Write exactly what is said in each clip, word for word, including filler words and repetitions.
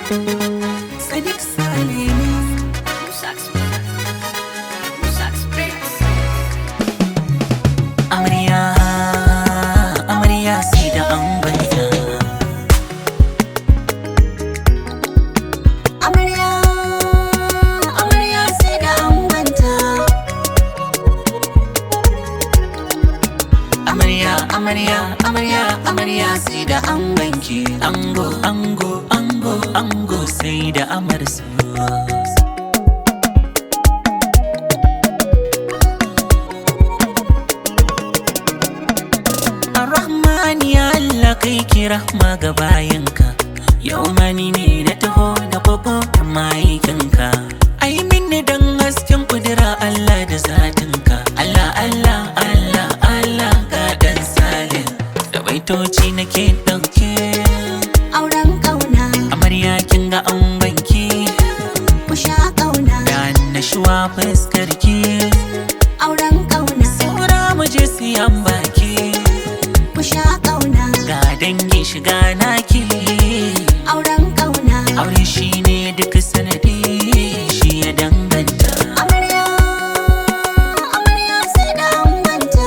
Sadiq Saleh ne. Amarya, amarya sai da angonta. Amarya, amarya sai da angonta. Amarya, amarya, amarya, amarya sai da angonki. Ango, ango, ango, ango sai da amarsu. Ar-Rahman ya Allah kai ki rahma ga bayinka. Yau mani ne na taho da koko da maikinka. Ai minni dan hasken kudura Allah da zatinka. Allah, Allah, Allah, Allah ga dan Saleh. Da baitoci nake dauke Auren kauna, amarya kin ga angonki. ku sha kauna. Da annashuwa fuskarki. Auren kauna, Saura mu je siyan baki. ku sha kauna. Ga dangi shiga naki. Auren kauna, Aure shine duk sanadi, shi ya danganta. amarya, amarya sai da angonta.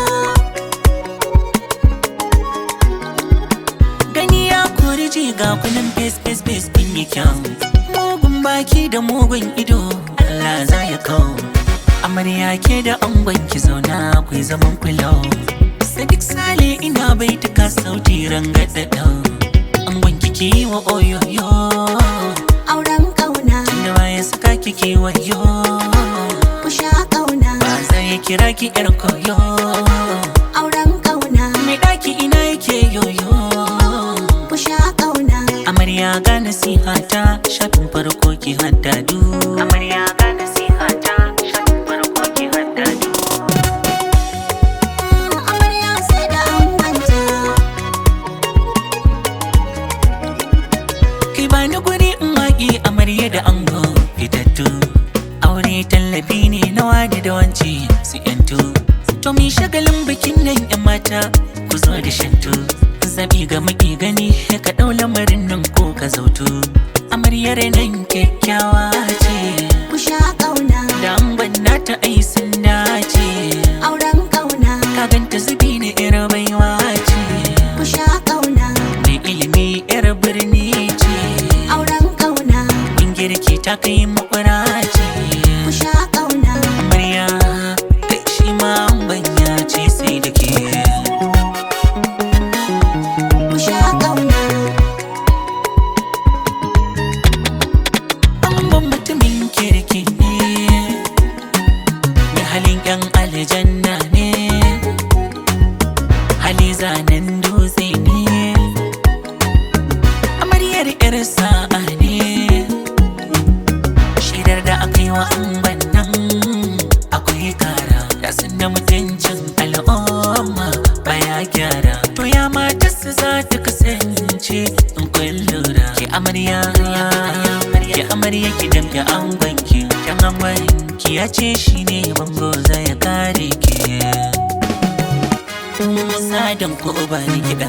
Gani ya kori ji ga kunan face face face din yi kyau. Mugun baki da mugun ido Allah za ya kawo. Amarya ke da angon ki zauna ku yi zaman kulau. Sadiq Saleh ina baituka sauti rangada dau. Angon kiki wa oyoyo, Auren kauna, da baya saka kiki wayo. ku sha kauna. Ba zai kira ki yar koyo. Auren kauna, Mai daki ina yake yoyo. ku sha kauna. Amarya ga nasihata shafin farko ki haddadu. Amarya ga nasihata shafin farko ki haddadu. Amarya sai da angonta. Ki bani guri in waƙi amarya da ango fitattu. Aure tallafi ne na wani da wance su yantu. To mi shagalin bikin nan yan mata ku zo da shantu. Zabi ga maki gani ka ɗau lamarin nan ko ka zautu. Amaryar nan kyakkyawa ce. Ku sha kauna, Da angon nata ai sun dace. auren kauna. Ka ganta zubi na yar baiwa ce. Ku sha kauna, Mai ilimi yar birni ce. auren kauna. In girki ta kai makwara ce. Ku sha kauna, Amarya kai shi ma angon ya ce sai da ke. ku sha kauna. Angon mutumin kirki ne. Mai halin yan aljanna ne. Hali zanen dutse ne. Amaryar yar sa'a ne. Shaidar da aka yi wa angon nan akwai kara. Ya da mutuncin al'umma baya gyara. To ya matarsa za ta kasance in kun lura. Ki amarya, ki amarya ki damke angon ki. Kyan angon ki ya ce shi ne bango za ya kare ki. Musa dan ko ba ni kiɗa.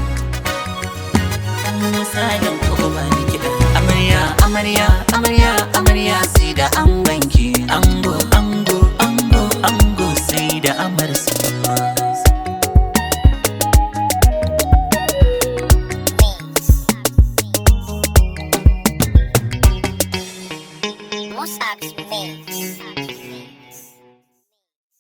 Musa dan ko ba ni kiɗa. Amarya, amarya, amarya, amarya sai da angonki. Ango, ango, ango, ango sai da amarsa. Mossack's face.